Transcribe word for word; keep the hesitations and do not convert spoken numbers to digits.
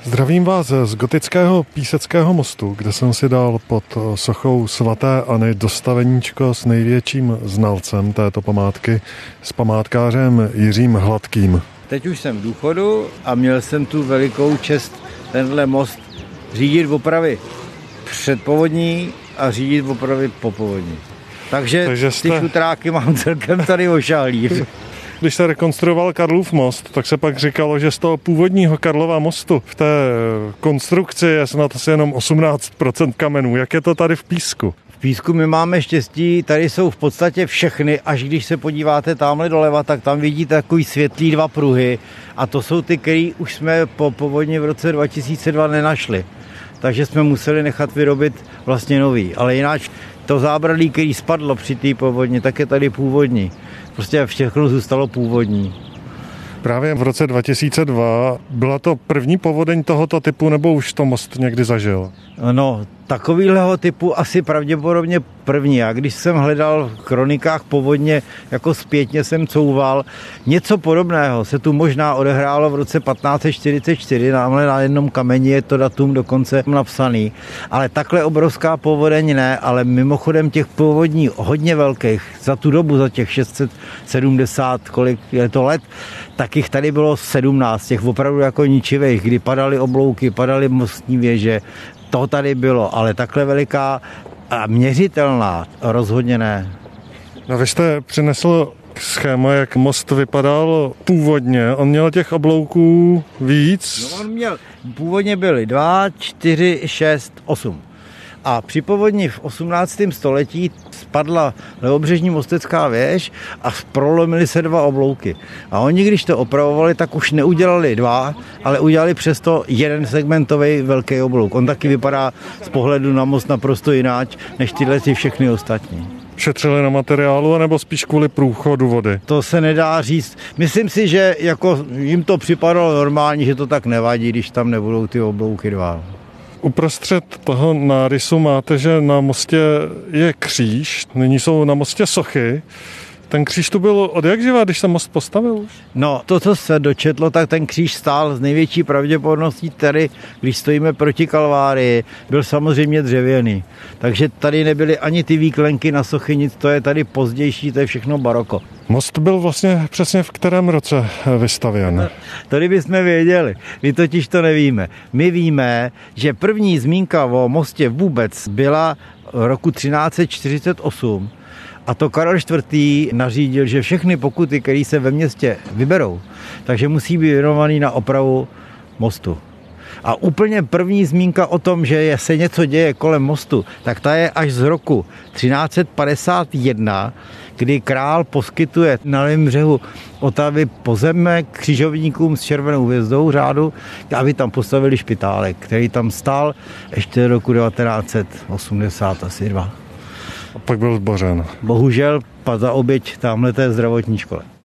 Zdravím vás z gotického Píseckého mostu, kde jsem si dal pod sochou svaté Anny dostaveníčko s největším znalcem této památky, s památkářem Jiřím Hladkým. Teď už jsem v důchodu a měl jsem tu velikou čest tenhle most řídit opravy před povodní a řídit opravy po povodní. Takže, Takže jste... ty šutráky mám celkem tady ošálí. Když se rekonstruoval Karlův most, tak se pak říkalo, že z toho původního Karlova mostu v té konstrukci je snad asi jenom osmnáct procent kamenů. Jak je to tady v Písku? V Písku my máme štěstí, tady jsou v podstatě všechny, až když se podíváte tamhle doleva, tak tam vidíte takový světlý dva pruhy a to jsou ty, který už jsme po povodni v roce dva tisíce dva nenašli. Takže jsme museli nechat vyrobit vlastně nový, ale jinak to zábradlí, který spadlo při té povodni, tak je tady původní. Prostě všechno zůstalo původní. Právě v roce dva tisíce dva byla to první povodeň tohoto typu, nebo už to most někdy zažil? No, takovýhleho typu asi pravděpodobně první. Já když jsem hledal v kronikách povodně, jako zpětně jsem couval, něco podobného se tu možná odehrálo v roce patnáct set čtyřicet čtyři, námhle na jednom kameni je to datum dokonce napsaný. Ale takhle obrovská povodeň ne, ale mimochodem těch povodní hodně velkých, za tu dobu, za těch šest set sedmdesát, kolik je to let, tak jich tady bylo sedmnáct, těch opravdu jako ničivých, kdy padaly oblouky, padaly mostní věže. To tady bylo, ale takhle veliká a měřitelná rozhodně ne. No vy jste přinesl schéma, jak most vypadal původně. On měl těch oblouků víc? No on měl, původně byly dva, čtyři, šest, osm. A při povodni v osmnáctém století spadla levobřežní mostecká věž a prolomily se dva oblouky. A oni, když to opravovali, tak už neudělali dva, ale udělali přesto jeden segmentový velký oblouk. On taky vypadá z pohledu na most naprosto jináč, než tyhle ty všechny ostatní. Šetřili na materiálu, nebo spíš kvůli průchodu vody? To se nedá říct. Myslím si, že jako jim to připadalo normální, že to tak nevadí, když tam nebudou ty oblouky dva. Uprostřed toho nárysu máte, že na mostě je kříž, nyní jsou na mostě sochy. Ten kříž tu byl od jak živa, když se most postavil už? No, to, co se dočetlo, tak ten kříž stál z největší pravděpodobností tady, když stojíme proti Kalvárii, byl samozřejmě dřevěný. Takže tady nebyly ani ty výklenky na sochy, nic, to je tady pozdější, to je všechno baroko. Most byl vlastně přesně v kterém roce vystavěn? Tady bychom věděli, my totiž to nevíme. My víme, že první zmínka o mostě vůbec byla v roku třináct set čtyřicet osm, a to Karel čtvrtý nařídil, že všechny pokuty, které se ve městě vyberou, takže musí být věnovaný na opravu mostu. A úplně první zmínka o tom, že se něco děje kolem mostu, tak ta je až z roku třináct set padesát jedna, kdy král poskytuje na levém břehu Otavy pozemek křižovníkům s červenou hvězdou řádu, aby tam postavili špitálek, který tam stál ještě do roku devatenáct set osmdesát dva. A pak byl zbořen. Bohužel za oběť tamhleté zdravotní škole.